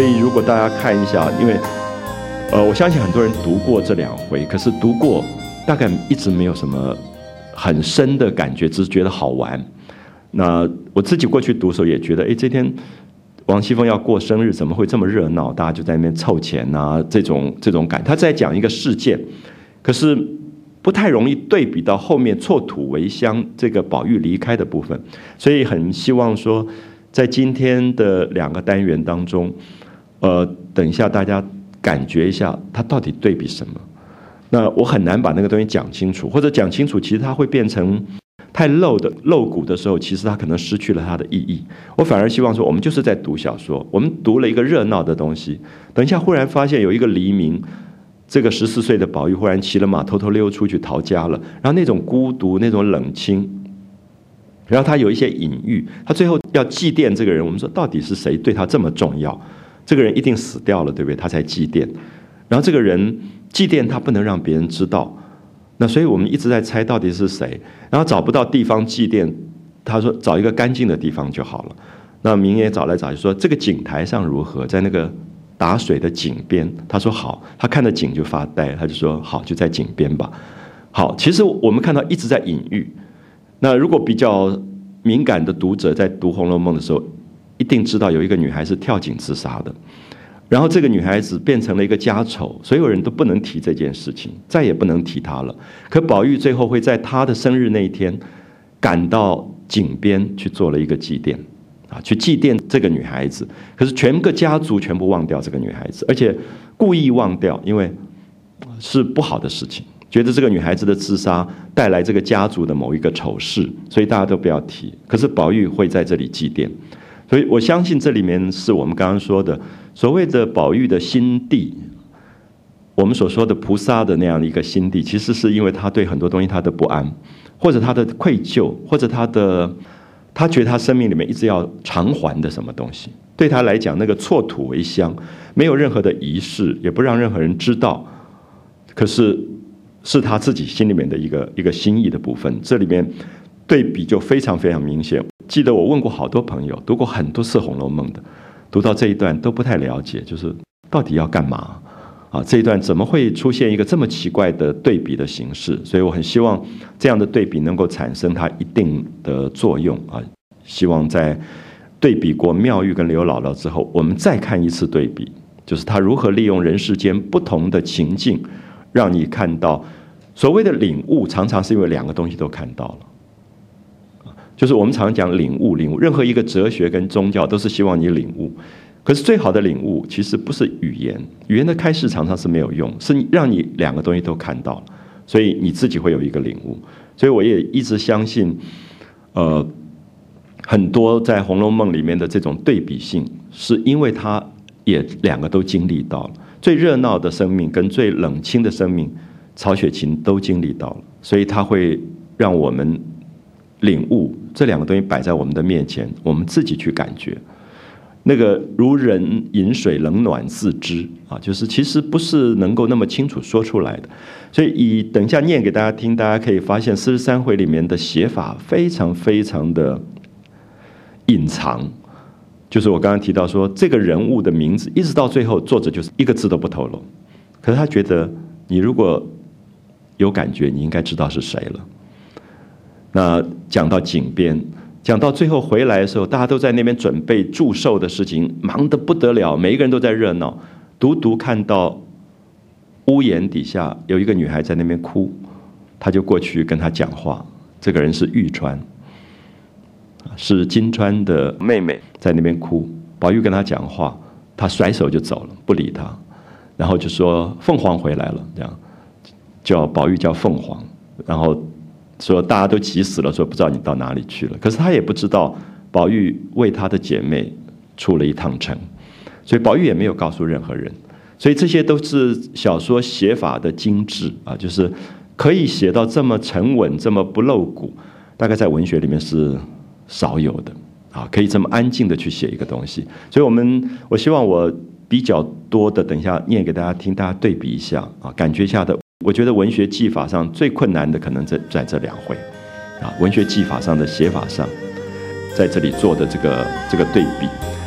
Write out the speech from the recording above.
所以如果大家看一下，因为我相信很多人读过这2回，可是读过大概一直没有什么很深的感觉，只是觉得好玩。那我自己过去读的时候也觉得，这天王熙凤要过生日，怎么会这么热闹？大家就在那边凑钱啊，这种感。他在讲一个事件，可是不太容易对比到后面错土为乡这个宝玉离开的部分，所以很希望说，在今天的2个单元当中，等一下大家感觉一下，它到底对比什么？那我很难把那个东西讲清楚，或者讲清楚，其实它会变成太露骨的时候，其实它可能失去了它的意义。我反而希望说，我们就是在读小说，我们读了一个热闹的东西，等一下忽然发现有一个黎明，这个14岁的宝玉忽然骑了马偷偷溜出去逃家了，然后那种孤独，那种冷清，然后他有一些隐喻，他最后要祭奠这个人，我们说到底是谁对他这么重要？这个人一定死掉了，对不对？他才祭奠。然后这个人祭奠他不能让别人知道，那所以我们一直在猜到底是谁。然后找不到地方祭奠，他说找一个干净的地方就好了。那明爷找来找去说这个井台上如何，在那个打水的井边。他说好，他看着井就发呆，他就说好，就在井边吧。好，其实我们看到一直在隐喻。那如果比较敏感的读者在读《红楼梦》的时候，一定知道有一个女孩是跳井自杀的，然后这个女孩子变成了一个家丑，所有人都不能提这件事情，再也不能提她了。可宝玉最后会在她的生日那一天赶到井边去做了一个祭奠，去祭奠这个女孩子。可是全个家族全部忘掉这个女孩子，而且故意忘掉，因为是不好的事情，觉得这个女孩子的自杀带来这个家族的某一个丑事，所以大家都不要提。可是宝玉会在这里祭奠，所以我相信这里面是我们刚刚说的所谓的宝玉的心地，我们所说的菩萨的那样的一个心地，其实是因为他对很多东西他的不安，或者他的愧疚，或者他觉得他生命里面一直要偿还的什么东西，对他来讲那个错土为乡，没有任何的仪式，也不让任何人知道，可是是他自己心里面的一个心意的部分。这里面对比就非常非常明显。记得我问过好多朋友，读过很多次《红楼梦》的，读到这一段都不太了解，就是到底要干嘛啊？这一段怎么会出现一个这么奇怪的对比的形式？所以我很希望这样的对比能够产生它一定的作用啊！希望在对比过妙玉跟刘姥姥之后，我们再看一次对比，就是他如何利用人世间不同的情境，让你看到所谓的领悟，常常是因为2个东西都看到了。就是我们常讲领悟，任何一个哲学跟宗教都是希望你领悟，可是最好的领悟其实不是语言，语言的开示常常是没有用，是让你2个东西都看到了，所以你自己会有一个领悟。所以我也一直相信，很多在《红楼梦》里面的这种对比性，是因为他也2个都经历到了，最热闹的生命跟最冷清的生命，曹雪芹都经历到了，所以他会让我们领悟这2个东西摆在我们的面前，我们自己去感觉。那个如人饮水，冷暖自知啊，就是其实不是能够那么清楚说出来的。所以等一下念给大家听，大家可以发现43回里面的写法非常非常的隐藏。就是我刚刚提到说，这个人物的名字一直到最后，作者就是一个字都不透露。可是他觉得你如果有感觉，你应该知道是谁了。那讲到井边，讲到最后回来的时候，大家都在那边准备祝寿的事情，忙得不得了，每一个人都在热闹。独独看到屋檐底下有一个女孩在那边哭，他就过去跟她讲话。这个人是玉钏，是金钏的妹妹，在那边哭。宝玉跟她讲话，她甩手就走了，不理她，然后就说凤凰回来了，这样叫宝玉叫凤凰，然后说大家都急死了，说不知道你到哪里去了。可是他也不知道宝玉为他的姐妹出了一趟城，所以宝玉也没有告诉任何人。所以这些都是小说写法的精致啊，就是可以写到这么沉稳，这么不露骨，大概在文学里面是少有的啊，可以这么安静的去写一个东西。所以我希望我比较多的等一下念给大家听，大家对比一下啊，感觉一下的。我觉得文学技法上最困难的可能在这2回啊，文学技法上的写法上，在这里做的这个对比。